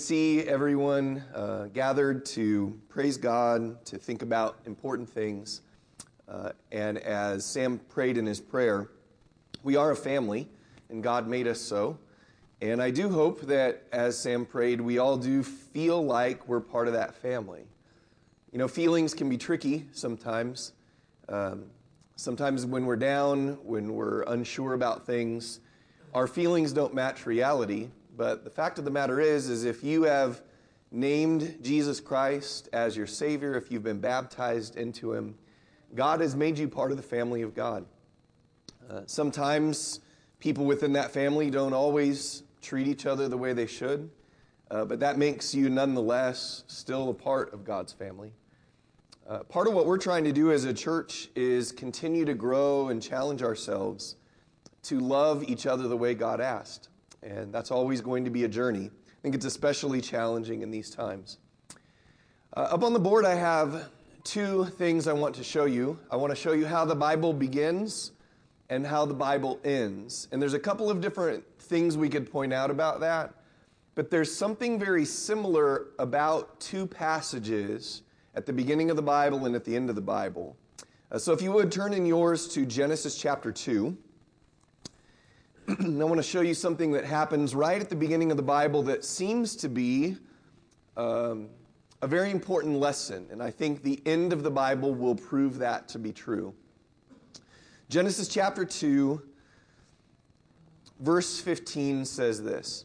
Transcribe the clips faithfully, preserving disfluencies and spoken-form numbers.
See everyone uh, gathered to praise God, to think about important things. Uh, and as Sam prayed in his prayer, we are a family, and God made us so. And I do hope that, as Sam prayed, we all do feel like we're part of that family. You know, feelings can be tricky sometimes. Um, sometimes when we're down, when we're unsure about things, our feelings don't match reality. But the fact of the matter is, is if you have named Jesus Christ as your Savior, if you've been baptized into Him, God has made you part of the family of God. Uh, sometimes people within that family don't always treat each other the way they should, uh, but that makes you nonetheless still a part of God's family. Uh, part of what we're trying to do as a church is continue to grow and challenge ourselves to love each other the way God asked. And that's always going to be a journey. I think it's especially challenging in these times. Uh, up on the board, I have two things I want to show you. I want to show you how the Bible begins and how the Bible ends. And there's a couple of different things we could point out about that. But there's something very similar about two passages at the beginning of the Bible and at the end of the Bible. Uh, so if you would, turn in yours to Genesis chapter two. I want to show you something that happens right at the beginning of the Bible that seems to be um, a very important lesson. And I think the end of the Bible will prove that to be true. Genesis chapter two, verse fifteen says this.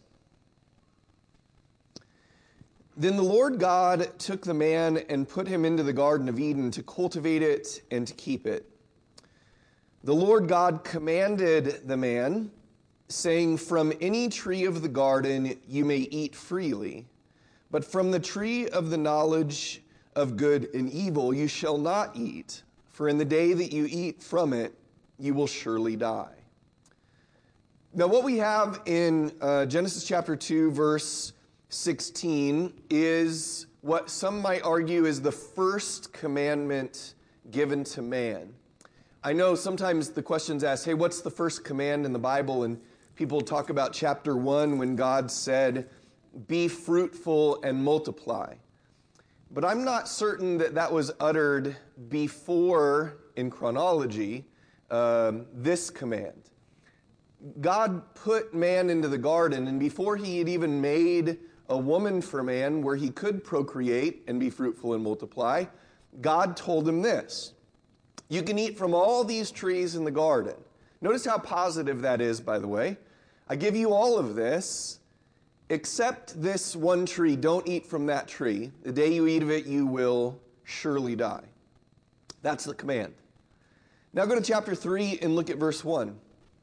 Then the Lord God took the man and put him into the Garden of Eden to cultivate it and to keep it. The Lord God commanded the man, saying, "From any tree of the garden you may eat freely, but from the tree of the knowledge of good and evil you shall not eat, for in the day that you eat from it, you will surely die." Now what we have in uh, Genesis chapter two, verse sixteen, is what some might argue is the first commandment given to man. I know sometimes the question's asked, hey, what's the first command in the Bible? And people talk about chapter one when God said, "Be fruitful and multiply." But I'm not certain that that was uttered before, in chronology, um, this command. God put man into the garden, and before he had even made a woman for man where he could procreate and be fruitful and multiply, God told him this: you can eat from all these trees in the garden. Notice how positive that is, by the way. I give you all of this, except this one tree. Don't eat from that tree. The day you eat of it, you will surely die. That's the command. Now go to chapter three and look at verse one.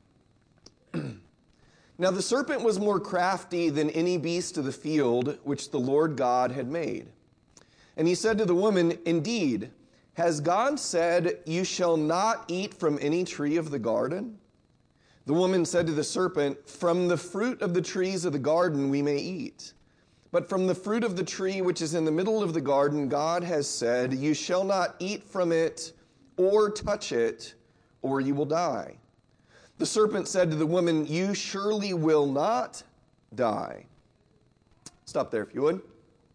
Now the serpent was more crafty than any beast of the field which the Lord God had made. And he said to the woman, "Indeed, has God said, you shall not eat from any tree of the garden?" The woman said to the serpent, "From the fruit of the trees of the garden we may eat. But from the fruit of the tree which is in the middle of the garden, God has said, you shall not eat from it or touch it, or you will die." The serpent said to the woman, "You surely will not die." Stop there if you would.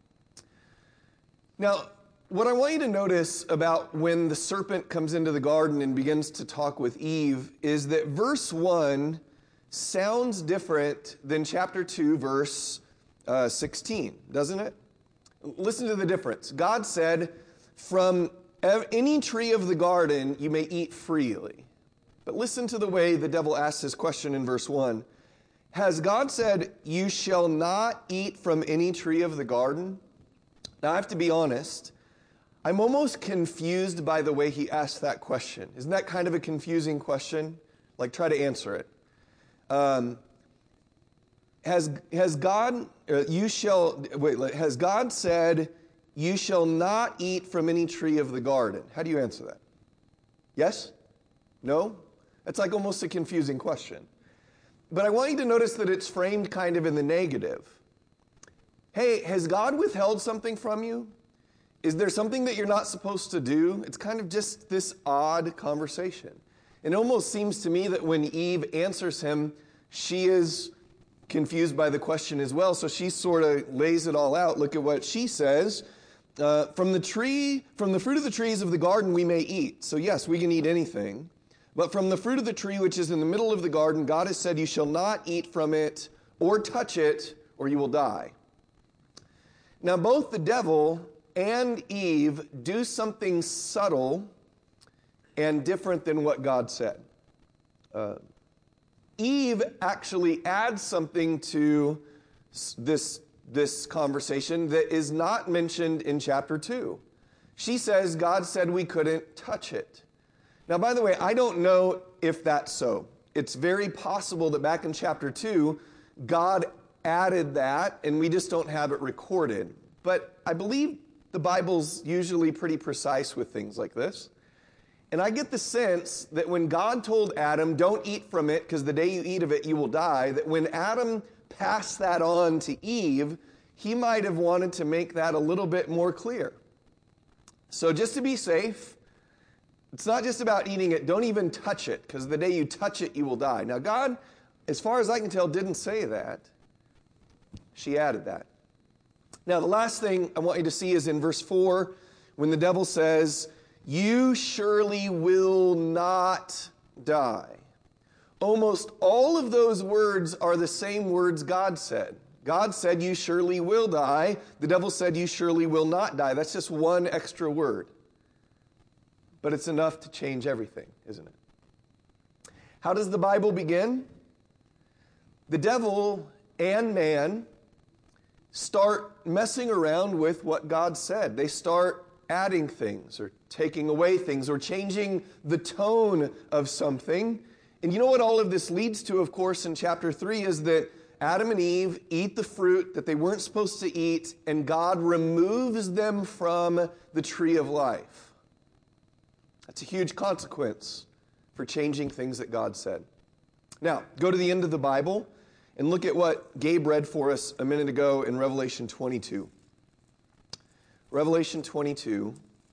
Now, what I want you to notice about when the serpent comes into the garden and begins to talk with Eve is that verse one sounds different than chapter two, verse uh, sixteen, doesn't it? Listen to the difference. God said, "From any tree of the garden you may eat freely." But listen to the way the devil asks his question in verse one. Has God said, "You shall not eat from any tree of the garden"? Now I have to be honest. I'm almost confused by the way he asked that question. Isn't that kind of a confusing question? Like, try to answer it. Um, has has God uh, you shall wait? Has God said, "You shall not eat from any tree of the garden"? How do you answer that? Yes? No? That's like almost a confusing question. But I want you to notice that it's framed kind of in the negative. Hey, has God withheld something from you? Is there something that you're not supposed to do? It's kind of just this odd conversation. It almost seems to me that when Eve answers him, she is confused by the question as well, so she sort of lays it all out. Look at what she says. Uh, from the tree, from the fruit of the trees of the garden we may eat. So yes, we can eat anything. But from the fruit of the tree which is in the middle of the garden, God has said, you shall not eat from it or touch it, or you will die. Now both the devil and Eve do something subtle and different than what God said. Uh, Eve actually adds something to this, this conversation that is not mentioned in chapter two. She says God said we couldn't touch it. Now, by the way, I don't know if that's so. It's very possible that back in chapter two, God added that and we just don't have it recorded. But I believe the Bible's usually pretty precise with things like this. And I get the sense that when God told Adam, don't eat from it because the day you eat of it, you will die, that when Adam passed that on to Eve, he might have wanted to make that a little bit more clear. So just to be safe, it's not just about eating it. Don't even touch it because the day you touch it, you will die. Now God, as far as I can tell, didn't say that. She added that. Now the last thing I want you to see is in verse four, when the devil says, you surely will not die. Almost all of those words are the same words God said. God said, you surely will die. The devil said, you surely will not die. That's just one extra word. But it's enough to change everything, isn't it? How does the Bible begin? The devil and man start messing around with what God said. They start adding things or taking away things or changing the tone of something. And you know what all of this leads to, of course, in chapter three is that Adam and Eve eat the fruit that they weren't supposed to eat, and God removes them from the tree of life. That's a huge consequence for changing things that God said. Now, go to the end of the Bible and look at what Gabe read for us a minute ago in Revelation twenty-two. Revelation twenty-two,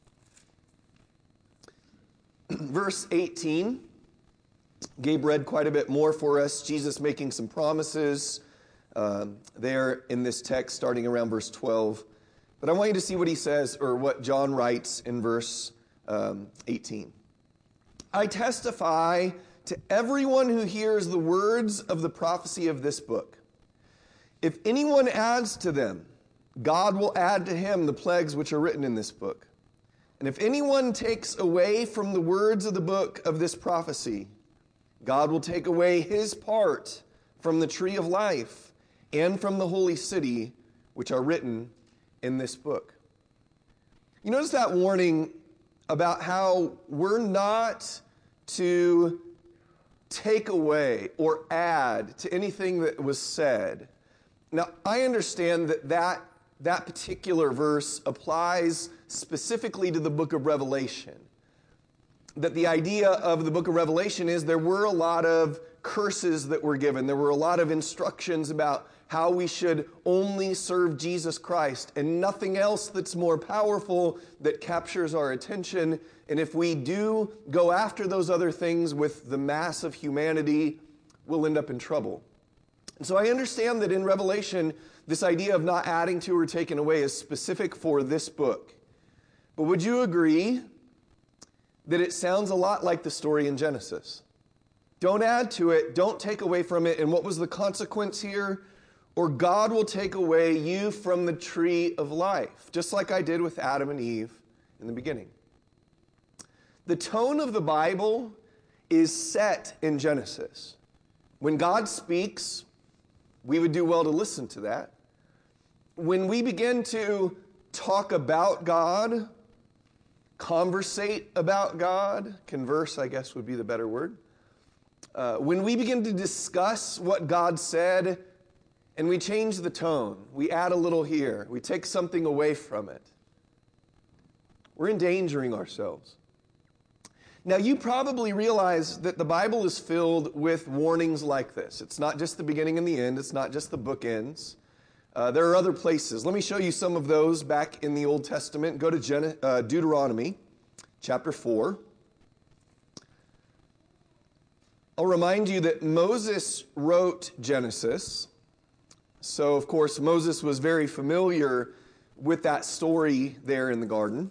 verse eighteen. Gabe read quite a bit more for us. Jesus making some promises um, there in this text, starting around verse twelve. But I want you to see what he says, or what John writes in verse um, eighteen. I testify to everyone who hears the words of the prophecy of this book. If anyone adds to them, God will add to him the plagues which are written in this book. And if anyone takes away from the words of the book of this prophecy, God will take away his part from the tree of life and from the holy city which are written in this book. You notice that warning about how we're not to take away or add to anything that was said. Now, I understand that that, that particular verse applies specifically to the book of Revelation. That the idea of the book of Revelation is there were a lot of curses that were given. There were a lot of instructions about how we should only serve Jesus Christ and nothing else that's more powerful that captures our attention. And if we do go after those other things with the mass of humanity, we'll end up in trouble. And so I understand that in Revelation, this idea of not adding to or taking away is specific for this book. But would you agree that it sounds a lot like the story in Genesis? Don't add to it, don't take away from it. And what was the consequence here? Or God will take away you from the tree of life, just like I did with Adam and Eve in the beginning. The tone of the Bible is set in Genesis. When God speaks, we would do well to listen to that. When we begin to talk about God, conversate about God, converse, I guess would be the better word. Uh, when we begin to discuss what God said, and we change the tone, we add a little here, we take something away from it, we're endangering ourselves. Now, you probably realize that the Bible is filled with warnings like this. It's not just the beginning and the end. It's not just the bookends. Uh, there are other places. Let me show you some of those back in the Old Testament. Go to Gen- uh, Deuteronomy chapter four. I'll remind you that Moses wrote Genesis, So, of course, Moses was very familiar with that story there in the garden.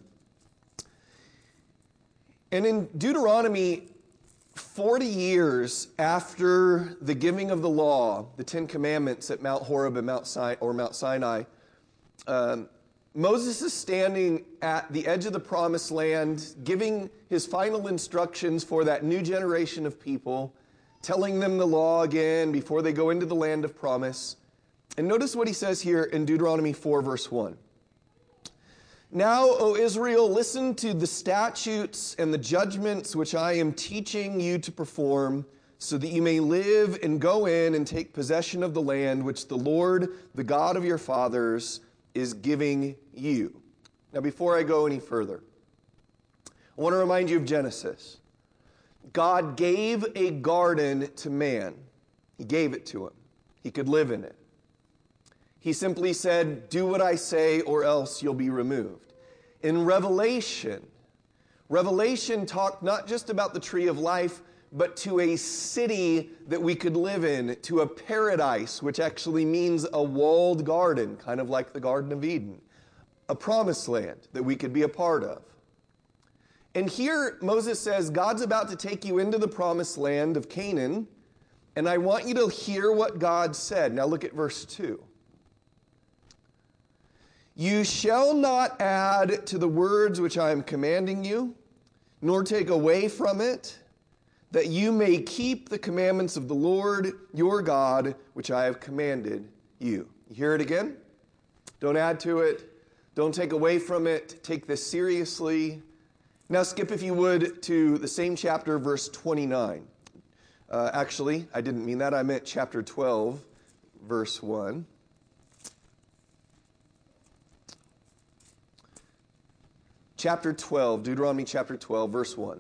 And in Deuteronomy, forty years after the giving of the law, the Ten Commandments at Mount Horeb and Mount Sinai, or Mount Sinai, um, Moses is standing at the edge of the promised land, giving his final instructions for that new generation of people, telling them the law again before they go into the land of promise. And notice what he says here in Deuteronomy four, verse one. Now, O Israel, listen to the statutes and the judgments which I am teaching you to perform, so that you may live and go in and take possession of the land which the Lord, the God of your fathers, is giving you. Now, before I go any further, I want to remind you of Genesis. God gave a garden to man. He gave it to him. He could live in it. He simply said, do what I say or else you'll be removed. In Revelation, Revelation talked not just about the tree of life, but to a city that we could live in, to a paradise, which actually means a walled garden, kind of like the Garden of Eden, a promised land that we could be a part of. And here Moses says, God's about to take you into the promised land of Canaan, and I want you to hear what God said. Now look at verse two. You shall not add to the words which I am commanding you, nor take away from it, that you may keep the commandments of the Lord your God, which I have commanded you. You hear it again? Don't add to it. Don't take away from it. Take this seriously. Now skip, if you would, to the same chapter, verse twenty-nine. Uh, actually, I didn't mean that. I meant chapter twelve, verse one. Chapter twelve, Deuteronomy chapter twelve, verse one.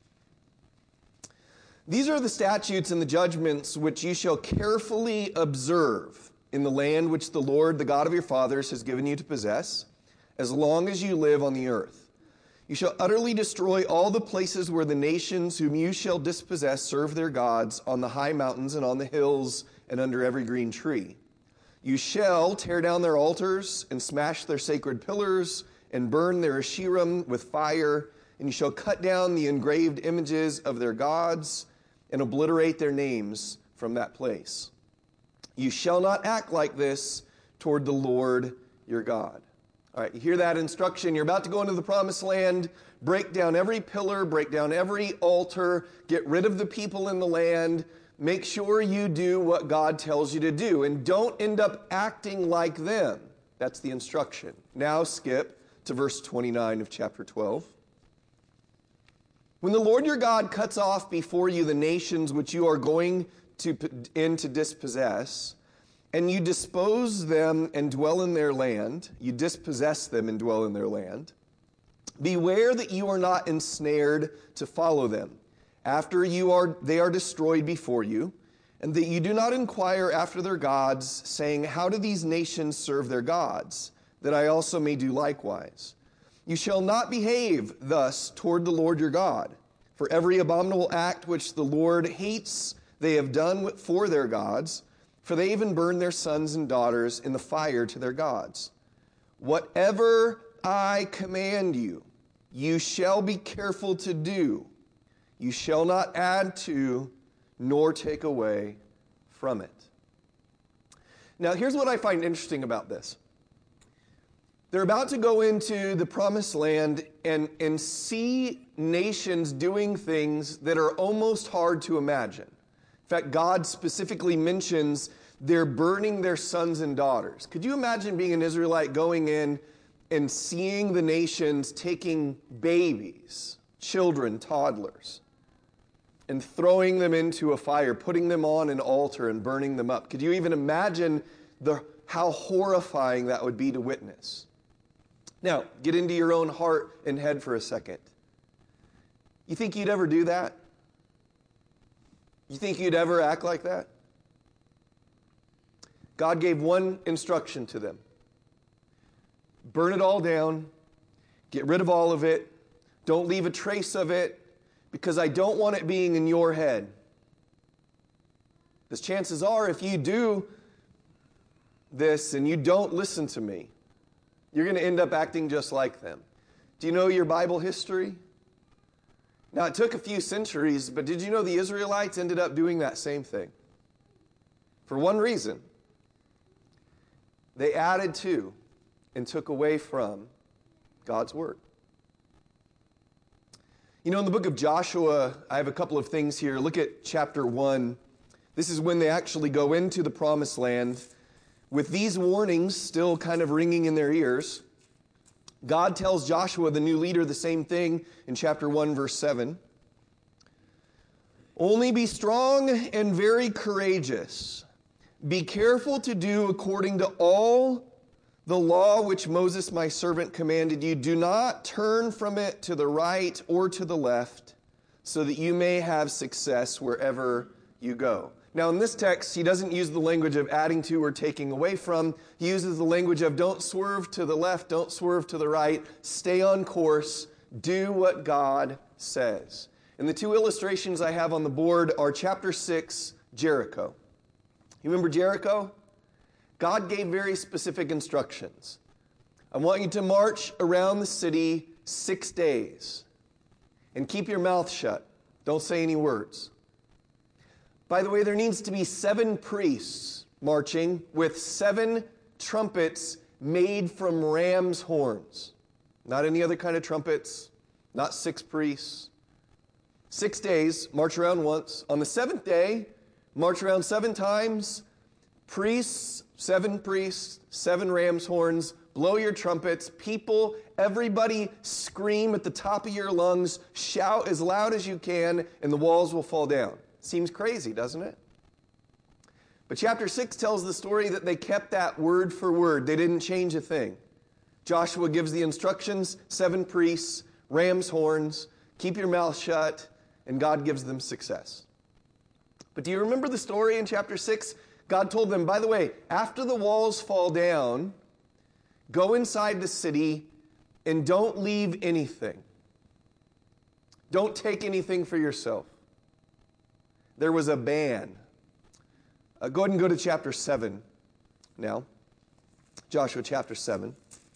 These are the statutes and the judgments which you shall carefully observe in the land which the Lord, the God of your fathers, has given you to possess, as long as you live on the earth. You shall utterly destroy all the places where the nations whom you shall dispossess serve their gods, on the high mountains and on the hills and under every green tree. You shall tear down their altars and smash their sacred pillars and burn their Asherim with fire, and you shall cut down the engraved images of their gods and obliterate their names from that place. You shall not act like this toward the Lord your God. All right, you hear that instruction. You're about to go into the promised land. Break down every pillar, break down every altar, get rid of the people in the land. Make sure you do what God tells you to do, and don't end up acting like them. That's the instruction. Now skip to verse twenty-nine of chapter twelve. When the Lord your God cuts off before you the nations which you are going to in to dispossess, and you dispose them and dwell in their land, you dispossess them and dwell in their land, beware that you are not ensnared to follow them, after you are they are destroyed before you, and that you do not inquire after their gods, saying, how do these nations serve their gods, that I also may do likewise? You shall not behave thus toward the Lord your God, for every abominable act which the Lord hates they have done for their gods, for they even burn their sons and daughters in the fire to their gods. Whatever I command you, you shall be careful to do. You shall not add to, nor take away from it. Now, here's what I find interesting about this. They're about to go into the promised land and, and see nations doing things that are almost hard to imagine. In fact, God specifically mentions they're burning their sons and daughters. Could you imagine being an Israelite going in and seeing the nations taking babies, children, toddlers, and throwing them into a fire, putting them on an altar and burning them up? Could you even imagine the, how horrifying that would be to witness? Now, get into your own heart and head for a second. You think you'd ever do that? You think you'd ever act like that? God gave one instruction to them. Burn it all down. Get rid of all of it. Don't leave a trace of it, because I don't want it being in your head. Because chances are, if you do, this and you don't listen to me, you're going to end up acting just like them. Do you know your Bible history? Now, it took a few centuries, but did you know the Israelites ended up doing that same thing? For one reason. They added to and took away from God's word. You know, in the book of Joshua, I have a couple of things here. Look at chapter one. This is when they actually go into the promised land. With these warnings still kind of ringing in their ears, God tells Joshua, the new leader, the same thing in chapter one, verse seven. Only be strong and very courageous. Be careful to do according to all the law which Moses my servant commanded you. Do not turn from it to the right or to the left, so that you may have success wherever you go. Now in this text, he doesn't use the language of adding to or taking away from. He uses the language of don't swerve to the left, don't swerve to the right. Stay on course. Do what God says. And the two illustrations I have on the board are chapter six, Jericho. You remember Jericho? God gave very specific instructions. I want you to march around the city six days and keep your mouth shut. Don't say any words. By the way, there needs to be seven priests marching with seven trumpets made from ram's horns. Not any other kind of trumpets, not six priests. Six days, march around once. On the seventh day, march around seven times. Priests, seven priests, seven ram's horns, blow your trumpets. People, everybody scream at the top of your lungs, shout as loud as you can, and the walls will fall down. Seems crazy, doesn't it? But chapter six tells the story that they kept that word for word. They didn't change a thing. Joshua gives the instructions, seven priests, ram's horns, keep your mouth shut, and God gives them success. But do you remember the story in chapter six? God told them, by the way, after the walls fall down, go inside the city and don't leave anything. Don't take anything for yourself. There was a ban. Uh, go ahead and go to chapter seven now. Joshua chapter seven.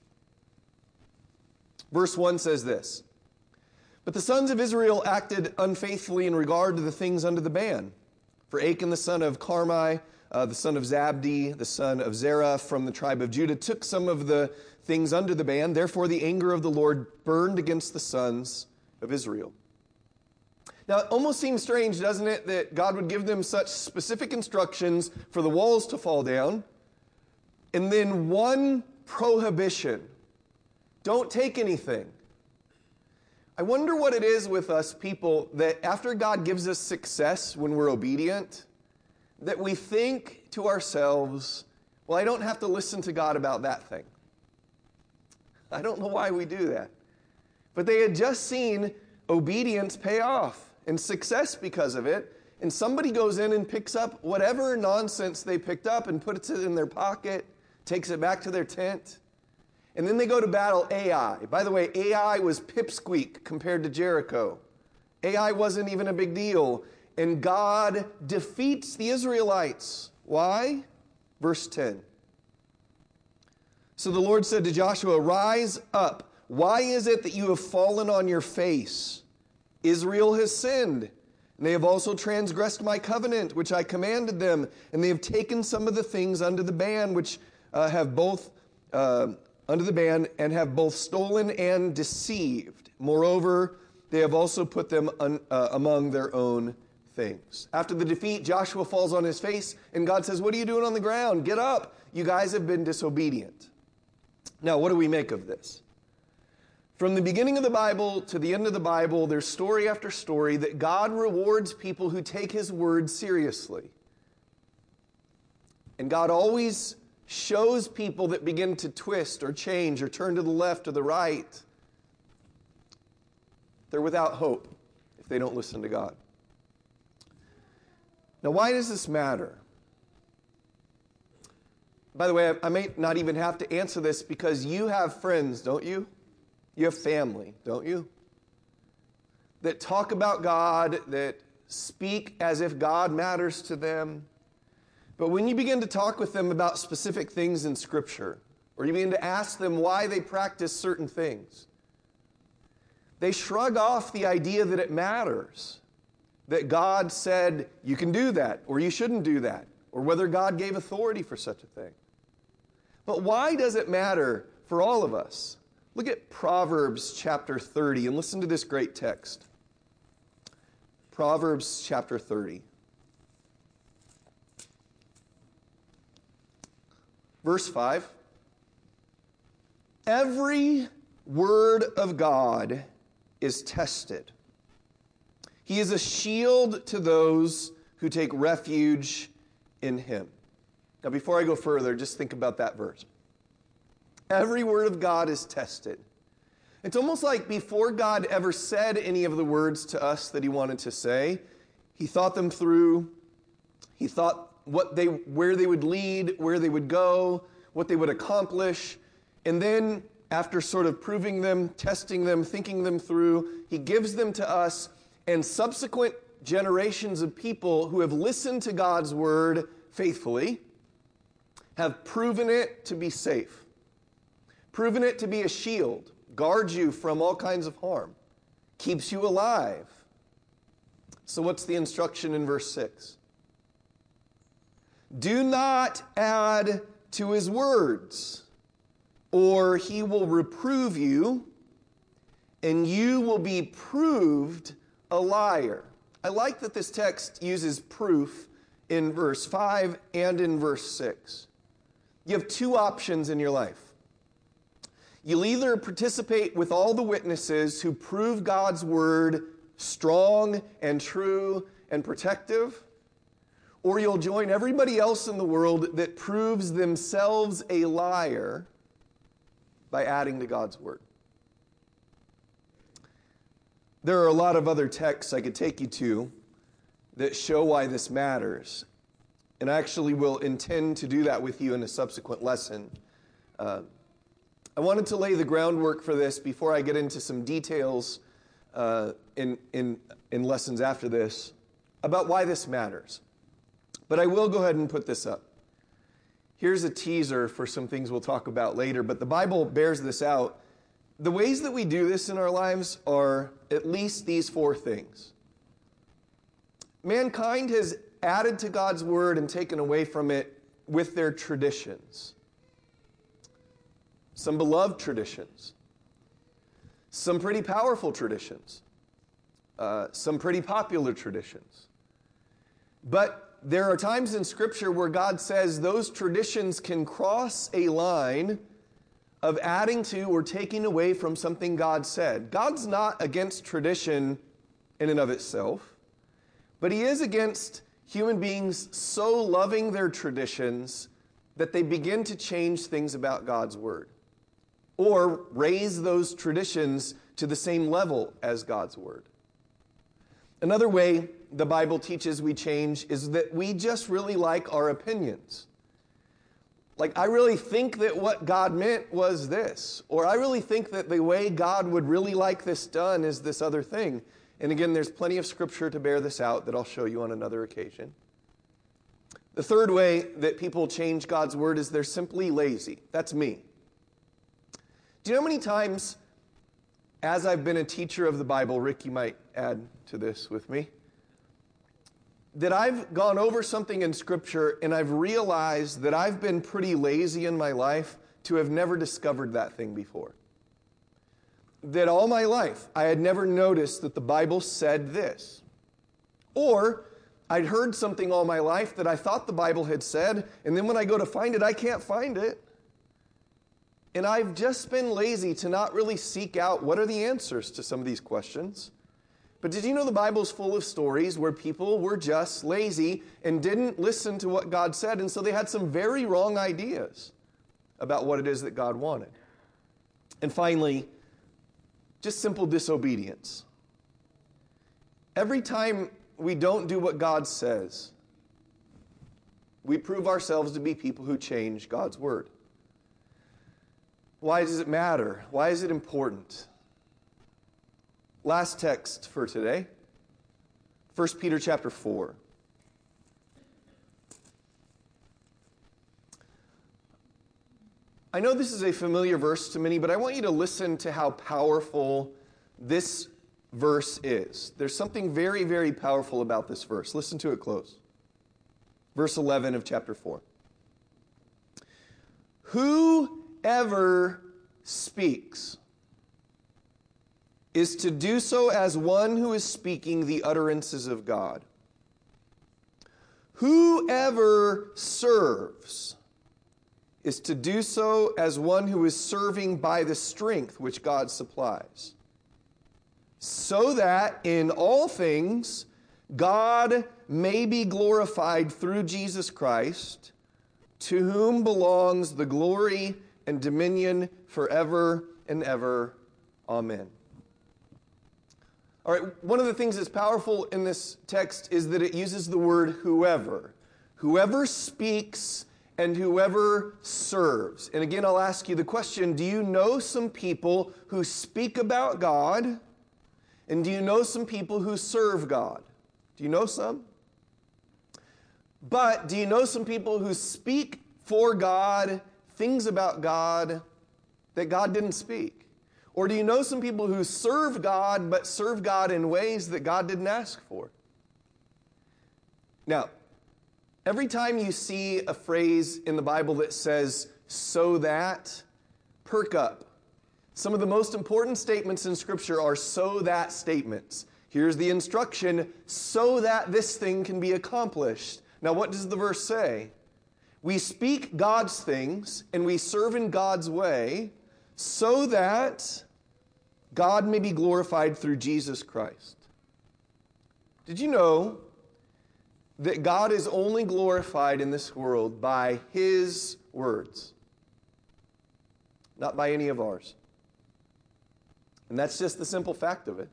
Verse one says this. But the sons of Israel acted unfaithfully in regard to the things under the ban. For Achan the son of Carmi, uh, the son of Zabdi, the son of Zerah from the tribe of Judah, took some of the things under the ban. Therefore the anger of the Lord burned against the sons of Israel. Now, it almost seems strange, doesn't it, that God would give them such specific instructions for the walls to fall down, and then one prohibition. Don't take anything. I wonder what it is with us people that after God gives us success when we're obedient, that we think to ourselves, well, I don't have to listen to God about that thing. I don't know why we do that. But they had just seen obedience pay off and success because of it, and somebody goes in and picks up whatever nonsense they picked up and puts it in their pocket, takes it back to their tent, and then they go to battle Ai. By the way, Ai was pipsqueak compared to Jericho. Ai wasn't even a big deal, and God defeats the Israelites. Why? Verse ten. So the Lord said to Joshua, "Rise up. Why is it that you have fallen on your face? Israel has sinned, and they have also transgressed my covenant, which I commanded them, and they have taken some of the things under the ban, which uh, have both uh, under the ban, and have both stolen and deceived. Moreover, they have also put them un, uh, among their own things." After the defeat, Joshua falls on his face, and God says, "What are you doing on the ground? Get up. You guys have been disobedient." Now, what do we make of this? From the beginning of the Bible to the end of the Bible, there's story after story that God rewards people who take his word seriously. And God always shows people that begin to twist or change or turn to the left or the right. They're without hope if they don't listen to God. Now, why does this matter? By the way, I may not even have to answer this because you have friends, don't you? You have family, don't you? That talk about God, that speak as if God matters to them, But when you begin to talk with them about specific things in Scripture, or you begin to ask them why they practice certain things, they shrug off the idea that it matters, that God said you can do that, or you shouldn't do that, or whether God gave authority for such a thing. But why does it matter for all of us? Look at Proverbs chapter thirty and listen to this great text. Proverbs chapter thirty. Verse five. Every word of God is tested. He is a shield to those who take refuge in him. Now, before I go further, just think about that verse. Every word of God is tested. It's almost like before God ever said any of the words to us that he wanted to say, he thought them through. He thought what they, where they would lead, where they would go, what they would accomplish. And then, after sort of proving them, testing them, thinking them through, he gives them to us, and subsequent generations of people who have listened to God's word faithfully have proven it to be safe, proven it to be a shield, guards you from all kinds of harm, keeps you alive. So what's the instruction in verse six? Do not add to his words, or he will reprove you, and you will be proved a liar. I like that this text uses proof in verse five and in verse six. You have two options in your life. You'll either participate with all the witnesses who prove God's word strong and true and protective, or you'll join everybody else in the world that proves themselves a liar by adding to God's word. There are a lot of other texts I could take you to that show why this matters. And I actually will intend to do that with you in a subsequent lesson. Uh, I wanted to lay the groundwork for this before I get into some details uh, in, in, in lessons after this about why this matters. But I will go ahead and put this up. Here's a teaser for some things we'll talk about later, but the Bible bears this out. The ways that we do this in our lives are at least these four things. Mankind has added to God's word and taken away from it with their traditions. Some beloved traditions. Some pretty powerful traditions. Uh, some pretty popular traditions. But there are times in Scripture where God says those traditions can cross a line of adding to or taking away from something God said. God's not against tradition in and of itself, but he is against human beings so loving their traditions that they begin to change things about God's word, or raise those traditions to the same level as God's word. Another way the Bible teaches we change is that we just really like our opinions. Like, I really think that what God meant was this, or I really think that the way God would really like this done is this other thing. And again, there's plenty of Scripture to bear this out that I'll show you on another occasion. The third way that people change God's word is they're simply lazy. That's me. Do you know how many times, as I've been a teacher of the Bible, Rick, you might add to this with me, that I've gone over something in Scripture and I've realized that I've been pretty lazy in my life to have never discovered that thing before. That all my life I had never noticed that the Bible said this. Or I'd heard something all my life that I thought the Bible had said, and then when I go to find it, I can't find it. And I've just been lazy to not really seek out what are the answers to some of these questions. But did you know the Bible's full of stories where people were just lazy and didn't listen to what God said, and so they had some very wrong ideas about what it is that God wanted. And finally, just simple disobedience. Every time we don't do what God says, we prove ourselves to be people who change God's word. Why does it matter? Why is it important? Last text for today, First Peter chapter four. I know this is a familiar verse to many, but I want you to listen to how powerful this verse is. There's something very, very powerful about this verse. Listen to it close. Verse eleven of chapter four. Whoever speaks is to do so as one who is speaking the utterances of God. Whoever serves is to do so as one who is serving by the strength which God supplies, so that in all things God may be glorified through Jesus Christ, to whom belongs the glory and dominion forever and ever. Amen. All right, one of the things that's powerful in this text is that it uses the word whoever. Whoever speaks and whoever serves. And again, I'll ask you the question, do you know some people who speak about God? And do you know some people who serve God? Do you know some? But do you know some people who speak for God, things about God that God didn't speak? Or do you know some people who serve God, but serve God in ways that God didn't ask for? Now, every time you see a phrase in the Bible that says, so that, perk up. Some of the most important statements in Scripture are so that statements. Here's the instruction, so that this thing can be accomplished. Now, what does the verse say? We speak God's things, and we serve in God's way, so that God may be glorified through Jesus Christ. Did you know that God is only glorified in this world by His words, not by any of ours? And that's just the simple fact of it.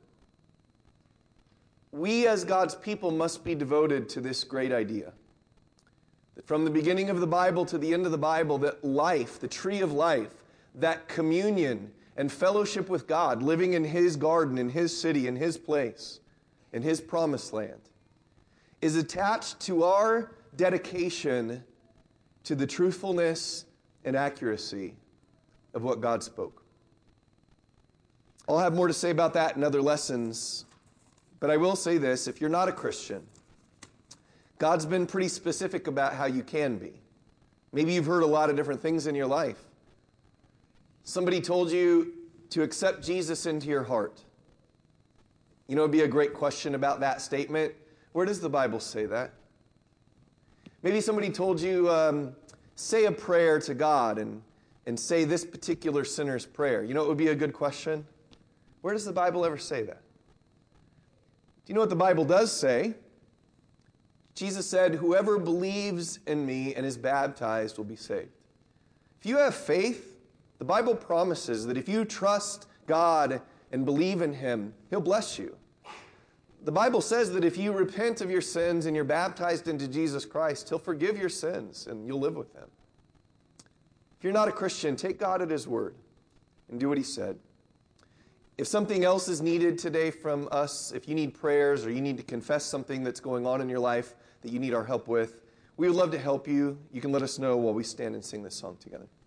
We as God's people must be devoted to this great idea. That from the beginning of the Bible to the end of the Bible, that life, the tree of life, that communion and fellowship with God, living in His garden, in His city, in His place, in His promised land, is attached to our dedication to the truthfulness and accuracy of what God spoke. I'll have more to say about that in other lessons, but I will say this, if you're not a Christian, God's been pretty specific about how you can be. Maybe you've heard a lot of different things in your life. Somebody told you to accept Jesus into your heart. You know, it'd be a great question about that statement. Where does the Bible say that? Maybe somebody told you, um, say a prayer to God and, and say this particular sinner's prayer. You know, it would be a good question. Where does the Bible ever say that? Do you know what the Bible does say? Jesus said, whoever believes in me and is baptized will be saved. If you have faith, the Bible promises that if you trust God and believe in Him, He'll bless you. The Bible says that if you repent of your sins and you're baptized into Jesus Christ, He'll forgive your sins and you'll live with Him. If you're not a Christian, take God at His word and do what He said. If something else is needed today from us, if you need prayers or you need to confess something that's going on in your life that you need our help with, we would love to help you. You can let us know while we stand and sing this song together.